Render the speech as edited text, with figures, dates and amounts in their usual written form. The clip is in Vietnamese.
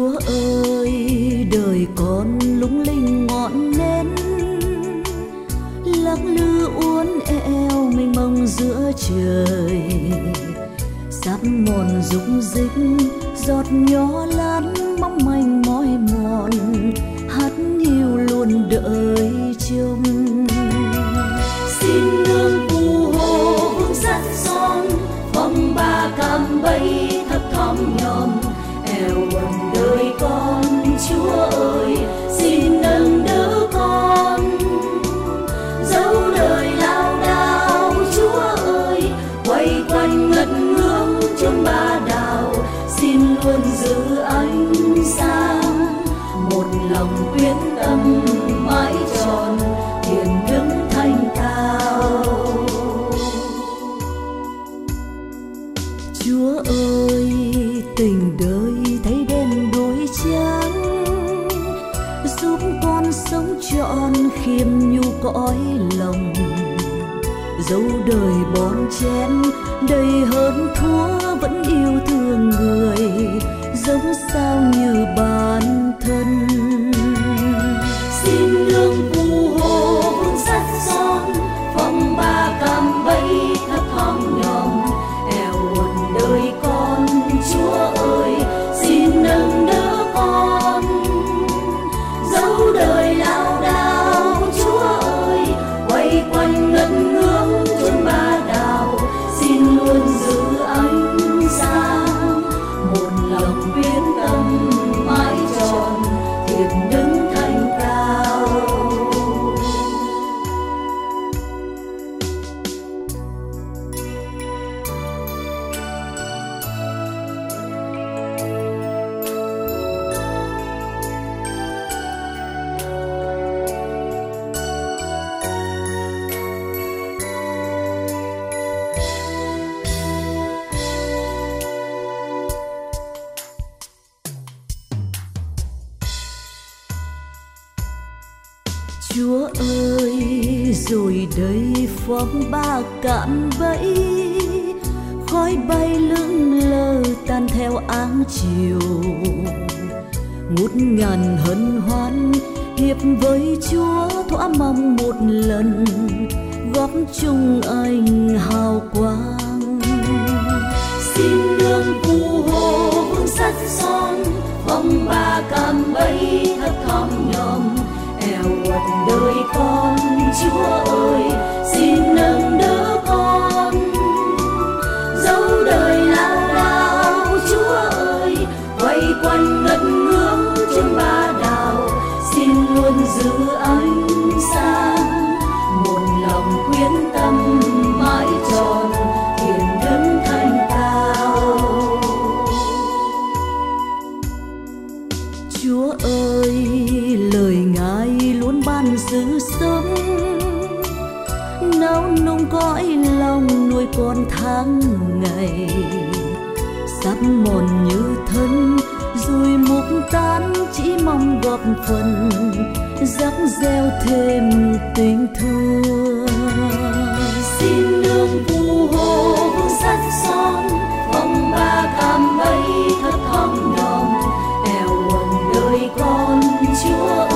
Chúa ơi, đời con lung linh ngọn nến, lắc lư uốn éo mênh mông giữa trời, sắp mòn rụng rích giọt nhỏ lăn mong manh mỏi mòn, hắt hiu luôn đợi trông. Xin nương phù hộ vương sắt son, phong ba cam bay thấp thỏm nhòm, eo quần đời con. Chúa ơi, xin nâng đỡ con, dẫu đời lao đao. Chúa ơi, quay quanh ngất ngưỡng chốn ba đào, xin luôn giữ ánh sáng, một lòng quyết tâm mãi tròn thiền đứng thanh cao. Chúa ơi, tình đời thấy đen đuối trắng, giúp con sống trọn khiêm nhu cõi lòng, dẫu đời bon chen đầy hơn thua vẫn yêu thương người, giống sao như bản thân. Xin nương phù hộ vương sắt son, phong ba cam bay thấp thỏm nhòm, eo quần đời con. Chúa ơi, xin nâng đỡ con, dẫu đời lao đao. Chúa ơi, quay quanh ngất ngưỡng chốn ba đào, xin luôn giữ ánh sáng, một lòng quyết tâm mãi tròn thiền đứng thanh cao. Chúa ơi, rồi đây phong ba cạm bẫy, khói bay lững lờ tan theo áng chiều, ngút ngàn hân hoan hiệp với Chúa thỏa mong một lần góp chung anh hào quang. Xin nương phù hộ vương sắt son, phong ba cam bay thấp thỏm nhòm, eo quần đời con. Chúa ơi, xin nâng đỡ con, dẫu đời lao đao. Chúa ơi, quay quanh ngất ngưỡng chốn ba đào, xin luôn giữ ánh sáng, một lòng quyết tâm mãi tròn thiền đứng thanh cao. Chúa ơi, lời Ngài luôn ban sự sống, nấu nung cõi lòng nuôi con tháng ngày, sắp mòn như thân rồi mục tan, chỉ mong góp phần rắc gieo thêm tình thương. Xin nương phù hộ vương sắt son, phong ba cam bay thấp thỏm nhòm, eo quần đời con. Chúa